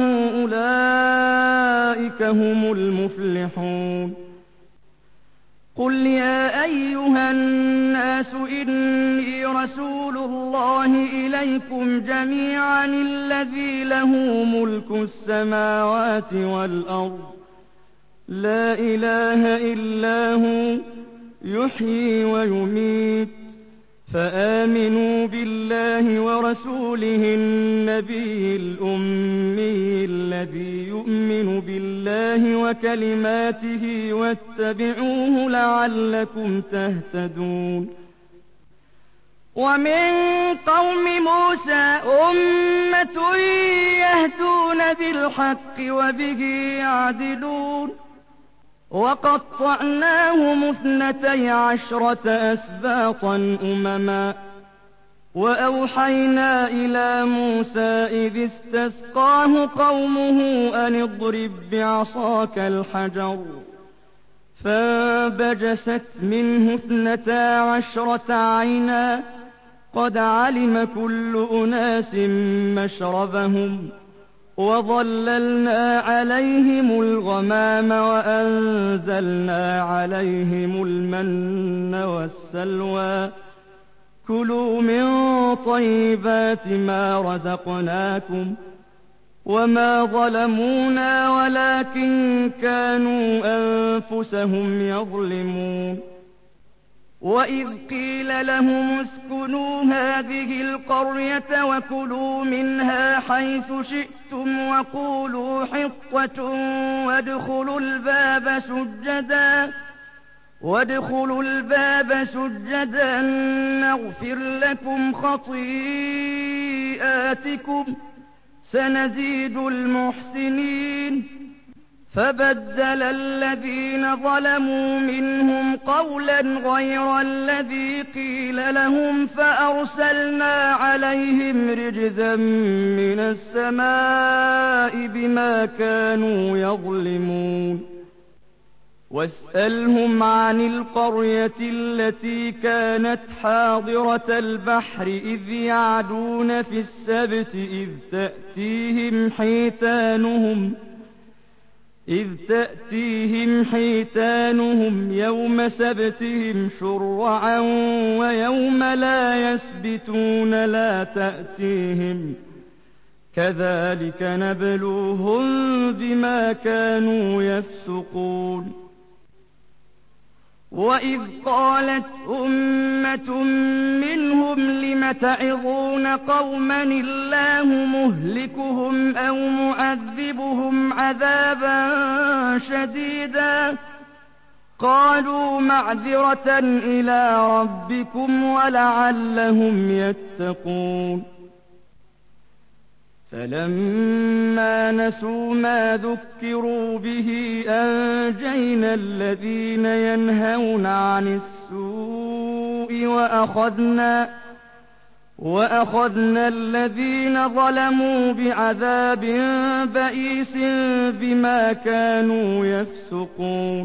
أولئك هم المفلحون قل يا أيها الناس إني رسول الله إليكم جميعا الذي له ملك السماوات والأرض لا إله إلا هو يحيي ويميت فآمنوا بالله ورسوله النبي الأمي الذي يؤمن بالله وكلماته واتبعوه لعلكم تهتدون ومن قوم موسى أمة يهدون بالحق وبه يعدلون وقطعناهم 12 أسباطا أمما وأوحينا إلى موسى إذ استسقاه قومه أن اضرب بعصاك الحجر فانبجست منه 12 عينا قد علم كل أناس مشربهم وظللنا عليهم الغمام وأنزلنا عليهم المن والسلوى كلوا من طيبات ما رزقناكم وما ظلمونا ولكن كانوا أنفسهم يظلمون وإذ قيل لهم اسكنوا هذه القرية وكلوا منها حيث شئتم وقولوا حطة وادخلوا الباب سجدا نغفر لكم خطيئاتكم سنزيد المحسنين فبدل الذين ظلموا منهم قولا غير الذي قيل لهم فأرسلنا عليهم رجزا من السماء بما كانوا يظلمون واسألهم عن القرية التي كانت حاضرة البحر إذ يعدون في السبت إذ تأتيهم حيتانهم يوم سبتهم شرعا ويوم لا يسبتون لا تأتيهم كذلك نبلوهم بما كانوا يفسقون وإذ قالت أمة منهم لم تعظون قوما الله مهلكهم أو معذبهم عذابا شديدا قالوا معذرة إلى ربكم ولعلهم يتقون فلما نسوا ما ذكروا به أنجينا الذين ينهون عن السوء وأخذنا الذين ظلموا بعذاب بئيس بما كانوا يفسقون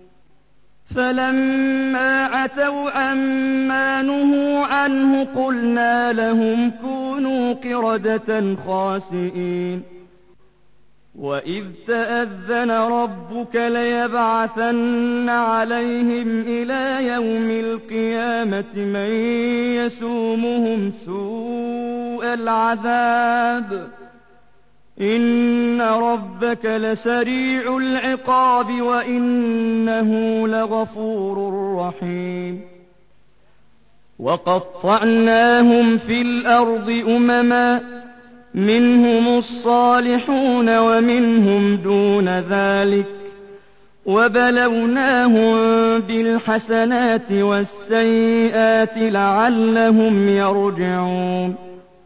فلما عتوا عما نهوا عنه قلنا لهم كونوا قردة خاسئين وإذ تأذن ربك ليبعثن عليهم إلى يوم القيامة من يسومهم سوء العذاب إن ربك لسريع العقاب وإنه لغفور رحيم وقطعناهم في الأرض أمما منهم الصالحون ومنهم دون ذلك وبلوناهم بالحسنات والسيئات لعلهم يرجعون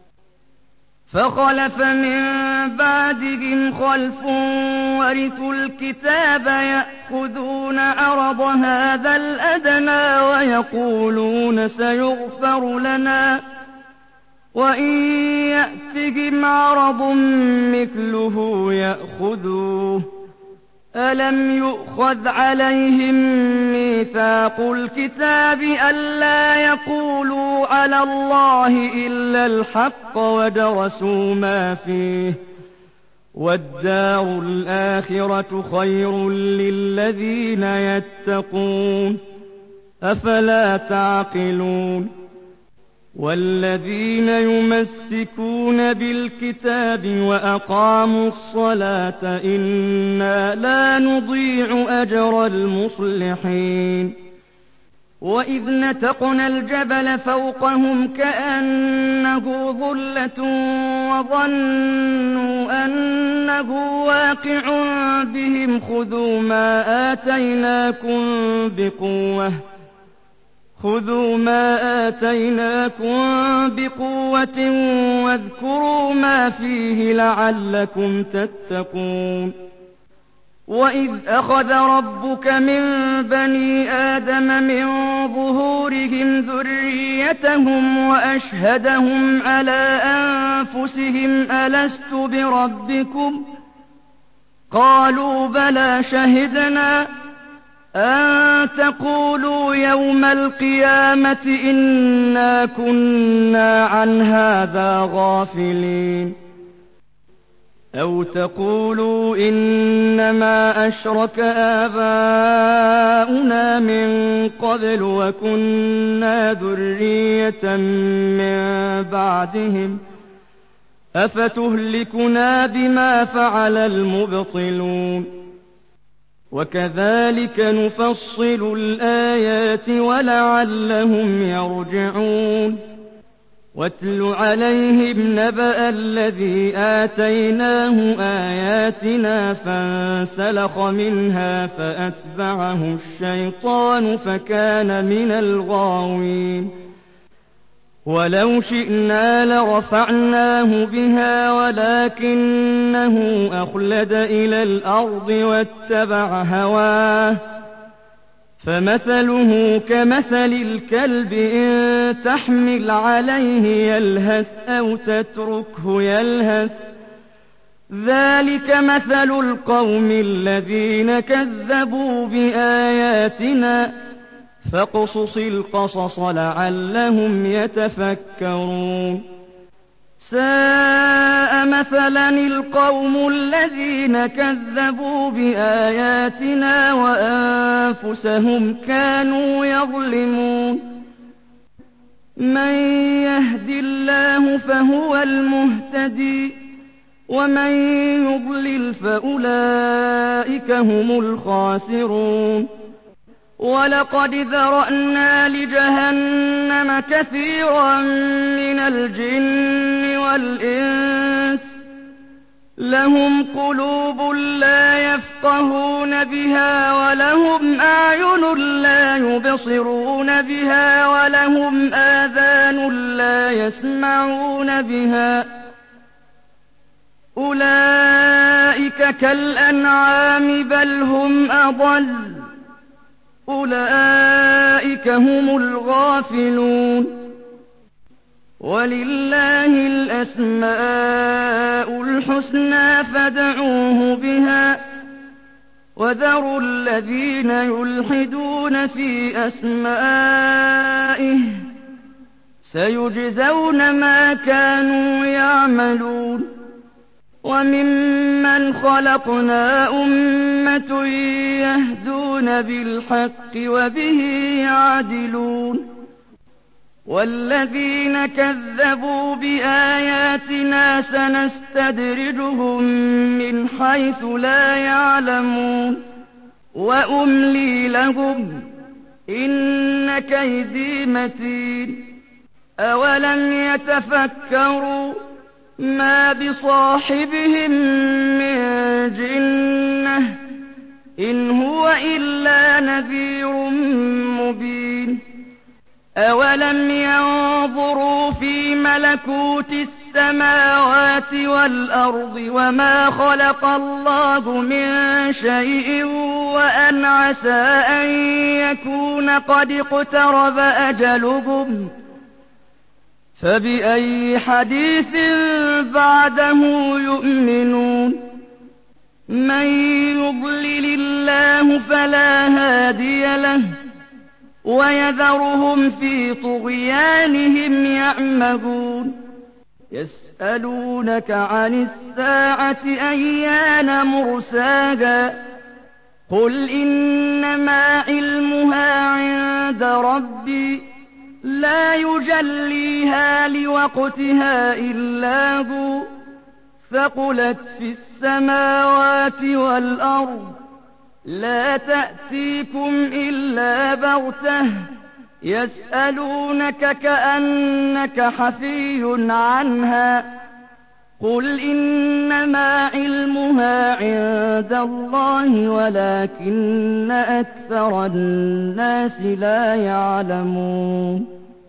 فخلف من بعدهم خلف ورثوا الكتاب يأخذون عرض هذا الأدنى ويقولون سيغفر لنا وإن يأتهم عرض مثله يأخذوه ألم يؤخذ عليهم ميثاق الكتاب ألا يقولوا على الله إلا الحق ودرسوا ما فيه والدار الآخرة خير للذين يتقون أفلا تعقلون والذين يمسكون بالكتاب وأقاموا الصلاة إنا لا نضيع أجر المصلحين وإذ نتقنا الجبل فوقهم كأنه ظلة وظنوا أنه واقع بهم خذوا ما آتيناكم بقوة واذكروا ما فيه لعلكم تتقون وإذ أخذ ربك من بني آدم من ظهورهم ذريتهم وأشهدهم على أنفسهم ألست بربكم قالوا بلى شهدنا أن تقولوا يوم القيامة إنا كنا عن هذا غافلين أو تقولوا إنما أشرك آباؤنا من قبل وكنا ذرية من بعدهم أفتهلكنا بما فعل المبطلون وكذلك نفصل الآيات ولعلهم يرجعون واتل عليهم نبأ الذي آتيناه آياتنا فانسلخ منها فأتبعه الشيطان فكان من الغاوين ولو شئنا لرفعناه بها ولكنه أخلد إلى الأرض واتبع هواه فمثله كمثل الكلب إن تحمل عليه يلهث أو تتركه يلهث ذلك مثل القوم الذين كذبوا بآياتنا فاقصص القصص لعلهم يتفكرون ساء مثلا القوم الذين كذبوا بآياتنا وأنفسهم كانوا يظلمون من يهد الله فهو المهتدي ومن يضلل فأولئك هم الخاسرون ولقد ذرأنا لجهنم كثيرا من الجن والإنس لهم قلوب لا يفقهون بها ولهم أعين لا يبصرون بها ولهم آذان لا يسمعون بها أولئك كالأنعام بل هم أضل أولئك هم الغافلون ولله الأسماء الحسنى فادعوه بها وذروا الذين يلحدون في أسمائه سيجزون ما كانوا يعملون وممن خلقنا أمة يهدون بالحق وبه يعدلون وَالَّذِينَ كَذَّبُوا بِآيَاتِنَا سَنَسْتَدْرِجُهُم مِّنْ حَيْثُ لَا يَعْلَمُونَ وَأُمْلِي لَهُمْ إِنَّ كَيْدِي مَتِينٌ أَوَلَمْ يَتَفَكَّرُوا مَا بِصَاحِبِهِم مِّن جِنَّةٍ إِنْ هُوَ إِلَّا نَذِيرٌ مُّبِينٌ أَوَلَمْ يَنظُرُوا فِي مَلَكُوتِ السَّمَاوَاتِ وَالْأَرْضِ وَمَا خَلَقَ اللَّهُ مِن شَيْءٍ وَأَنْ عَسَىٰ أَن يَكُونَ قَدِ اقْتَرَبَ أَجَلُهُمْ فَبِأَيِّ حَدِيثٍ بَعْدَهُ يُؤْمِنُونَ مَن يُضْلِلِ اللَّهُ فَلَا هَادِيَ لَهُ وَيَذَرُهُمْ فِي طُغْيَانِهِمْ يَعْمَهُونَ يَسْأَلُونَكَ عَنِ السَّاعَةِ أَيَّانَ مُرْسَاهَا قُلْ إِنَّمَا عِلْمُهَا عِندَ رَبِّي لَا يُجَلِّيهَا لِوَقْتِهَا إِلَّا هُوَ ثَقُلَتْ فِي السَّمَاوَاتِ وَالْأَرْضِ لَا تَأْتِيكُمْ إِلَّا بَغْتَةً يَسْأَلُونَكَ كَأَنَّكَ حَفِيٌّ عَنْهَا قُلْ إِنَّمَا عِلْمُهَا عِندَ اللَّهِ وَلَٰكِنَّ أَكْثَرَ النَّاسِ لَا يَعْلَمُونَ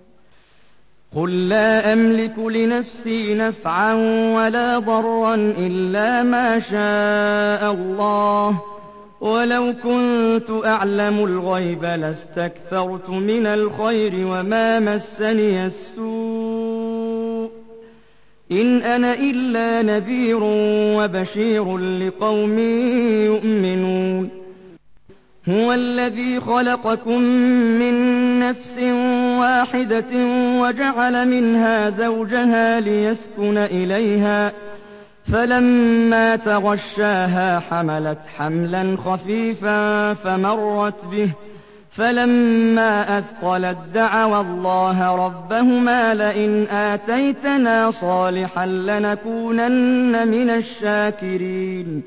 قُل لَّا أَمْلِكُ لِنَفْسِي نَفْعًا وَلَا ضَرًّا إِلَّا مَا شَاءَ اللَّهُ وَلَوْ كُنتُ أَعْلَمُ الْغَيْبَ لَاسْتَكْثَرْتُ مِنَ الْخَيْرِ وَمَا مَسَّنِيَ السُّوءُ إِنْ أَنَا إِلَّا نَذِيرٌ وَبَشِيرٌ لِقَوْمٍ يُؤْمِنُونَ هُوَ الَّذِي خَلَقَكُم مِّن نَّفْسٍ وَاحِدَةٍ وَجَعَلَ مِنْهَا زَوْجَهَا لِيَسْكُنَ إِلَيْهَا فَلَمَّا تَغَشَّاهَا حَمَلَتْ حَمْلًا خَفِيفًا فَمَرَّتْ بِهِ فَلَمَّا أَثْقَلَت دَّعَوَا اللَّهَ رَبَّهُمَا لَئِنْ آتَيْتَنَا صَالِحًا لَّنَكُونَنَّ مِنَ الشَّاكِرِينَ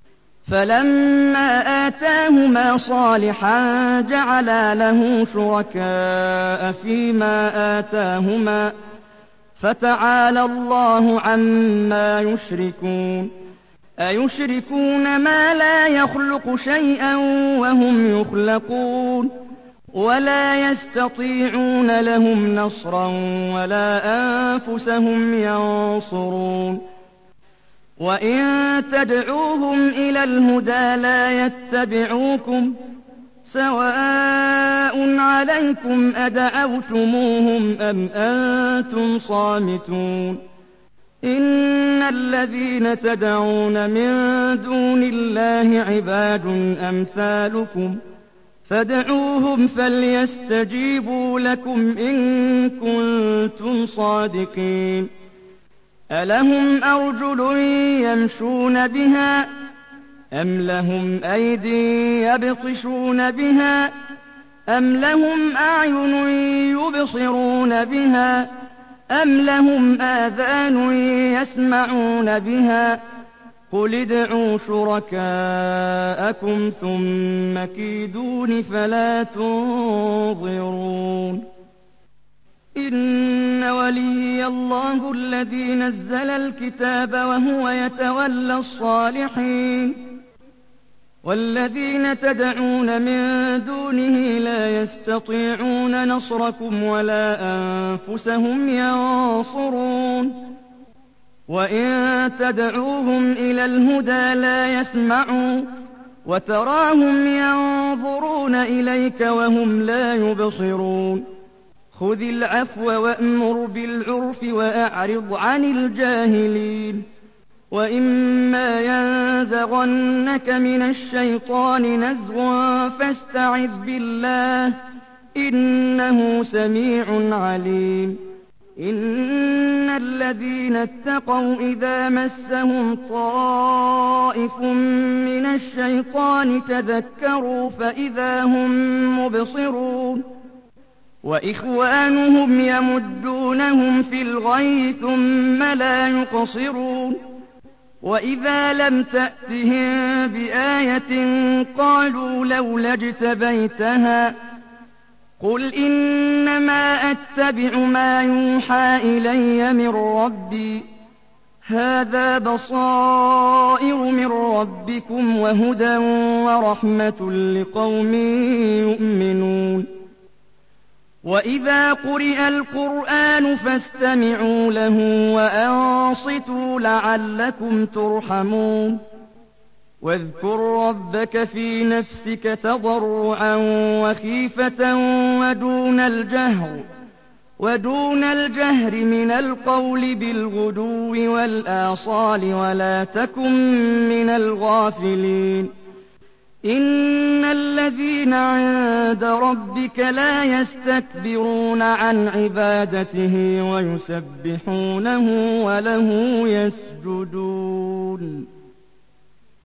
فَلَمَّا آتَاهُمَا صَالِحًا جَعَلَا لَهُ شُرَكَاءَ فِيمَا آتَاهُمَا فَتَعَالَى اللَّهُ عَمَّا يُشْرِكُونَ أَيُشْرِكُونَ مَا لَا يَخْلُقُ شَيْئًا وَهُمْ يُخْلَقُونَ وَلَا يَسْتَطِيعُونَ لَهُمْ نَصْرًا وَلَا أَنفُسَهُمْ يَنصُرُونَ وَإِن تَدْعُوهُمْ إِلَى الْهُدَىٰ لَا يَتَّبِعُوكُمْ سَوَاءٌ عَلَيْكُمْ أَدَعَوْتُمُوهُمْ أَمْ أَنتُمْ صَامِتُونَ إِنَّ الَّذِينَ تَدْعُونَ مِن دُونِ اللَّهِ عِبَادٌ أَمْثَالُكُمْ فَادْعُوهُمْ فَلْيَسْتَجِيبُوا لَكُمْ إِن كُنتُمْ صَادِقِينَ أَلَهُمْ أَرْجُلٌ يَمْشُونَ بِهَا أَمْ لَهُمْ أَيْدٍ يَبْطِشُونَ بِهَا أَمْ لَهُمْ أَعْيُنٌ يُبْصِرُونَ بِهَا أَمْ لَهُمْ آذَانٌ يَسْمَعُونَ بِهَا قُلِ ادْعُوا شُرَكَاءَكُمْ ثُمَّ كِيدُونِ فَلَا تُنظِرُونِ إِنَّ وَلِيِّيَ اللَّهُ الَّذِي نَزَّلَ الْكِتَابَ وَهُوَ يَتَوَلَّى الصَّالِحِينَ وَالَّذِينَ تَدْعُونَ مِن دُونِهِ لَا يَسْتَطِيعُونَ نَصْرَكُمْ وَلَا أَنفُسَهُمْ يَنصُرُونَ وَإِن تَدْعُوهُمْ إِلَى الْهُدَىٰ لَا يَسْمَعُوا وَتَرَاهُمْ يَنظُرُونَ إِلَيْكَ وَهُمْ لَا يُبْصِرُونَ خُذِ الْعَفْوَ وَأْمُرْ بِالْعُرْفِ وَأَعْرِضْ عَنِ الْجَاهِلِينَ وَإِمَّا يَنزَغَنَّكَ مِنَ الشَّيْطَانِ نَزْغٌ فَاسْتَعِذْ بِاللَّهِ ۖ إِنَّهُ سَمِيعٌ عَلِيمٌ إِنَّ الَّذِينَ اتَّقَوْا إِذَا مَسَّهُمْ طَائِفٌ مِّنَ الشَّيْطَانِ تَذَكَّرُوا فَإِذَا هُم مُّبْصِرُونَ وإخوانهم يمدونهم في الغي ثم لا يقصرون وإذا لم تأتهم بآية قالوا لولا اجتبيتها قل إنما أتبع ما يوحى إلي من ربي هذا بصائر من ربكم وهدى ورحمة لقوم يؤمنون وإذا قرئ القرآن فاستمعوا له وأنصتوا لعلكم ترحمون واذكر ربك في نفسك تضرعا وخيفة ودون الجهر من القول بالغدو والآصال ولا تكن من الغافلين إن الذين عند ربك لا يستكبرون عن عبادته ويسبحونه وله يسجدون